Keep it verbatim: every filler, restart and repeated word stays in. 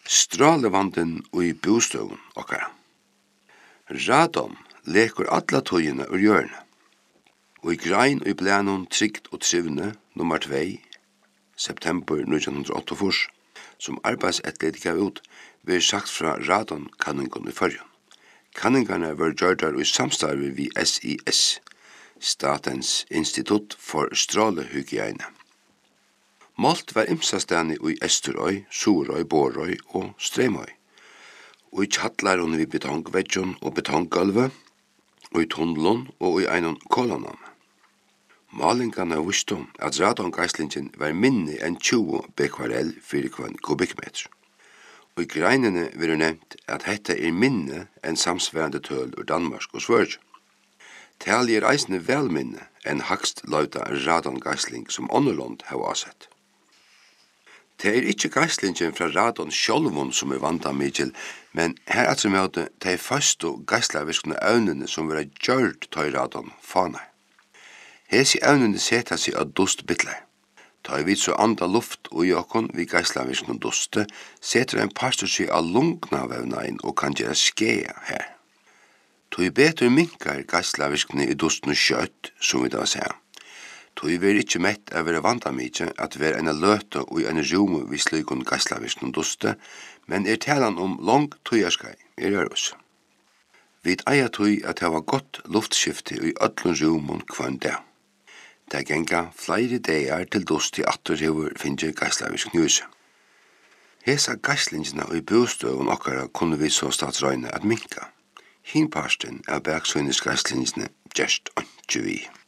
Stralevanden og i bostøven okkara. Radon lekur alla tøyina ur hjørne. Og i grein og i blænon trygt og trivne, nummer två, september nítjan áttaogfýrs, som arbeidsatlet gav ut, vil sagt fra radon-kanningon i fyrjon. Kanningarna var gjørdar i samstarvi vi S I S, Statens Institutt for Strålehygiene. Målt var ymsastani i Esturøy, Surøy, Borøy og Stremøy. Og i tjallarun vi betongvedjon og betonggolve, og i tunnelun og i einon kolonam. Malingarna visste at radongeislingen var minni enn tjúgu bekvarell fyrir kvann kubikkmeter. Og i greinene vil det nevnt at dette er minne enn samsværende tøl ur Danmark og Sverige. Tali er eisne vel minne enn hakst lauta radongeisling som Ånderlund har avsett. Det er ikkje geislingen fra radon sjolvun som er vanda mykjel, men her at som møte de første geislavirskende evnene som vil ha gjørt tøy radon fanar. Hesi evnene seta seg av dust bittler. Ta vi så anda luft og i okkon vi geislavirskende duste, seter en pastor seg av lungnavevnain og kan gjøre skea her. Tøy betur minkar geislavirskende i dusten og kjøtt, som vi da sier. Tøy ver ikkje mett av være vanda mykje at være en løte og en rume vi slikon geislavirskende duste, men er talan om lang tøyarskai i rørus. Vi eier tøy at det var godt luftskifte i öllun rumon kvann dag. Det genga flere dagar til dust i atter hever finnje geislavirskende huset. Hesa geislingina og i bostøven okkara kunne vi så statsrøyne at minka. Hinparsten av bergsøynes geislingene gjerst ikke vi.